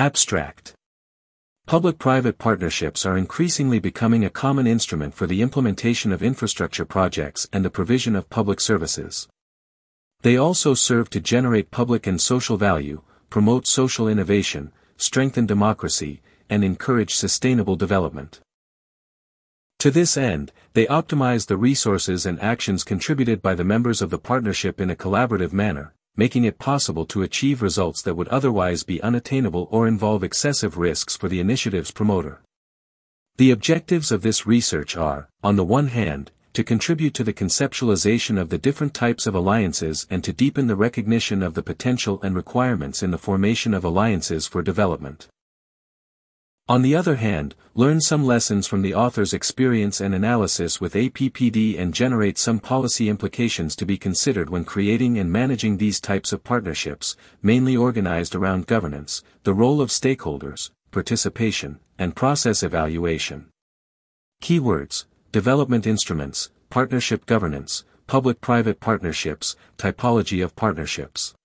Abstract. Public-private partnerships are increasingly becoming a common instrument for the implementation of infrastructure projects and the provision of public services. They also serve to generate public and social value, promote social innovation, strengthen democracy, and encourage sustainable development. To this end, they optimize the resources and actions contributed by the members of the partnership in a collaborative manner, making it possible to achieve results that would otherwise be unattainable or involve excessive risks for the initiative's promoter. The objectives of this research are, on the one hand, to contribute to the conceptualization of the different types of alliances and to deepen the recognition of the potential and requirements in the formation of alliances for development. On the other hand, learn some lessons from the author's experience and analysis with APPD and generate some policy implications to be considered when creating and managing these types of partnerships, mainly organized around governance, the role of stakeholders, participation, and process evaluation. Keywords: development instruments, partnership governance, public-private partnerships, typology of partnerships.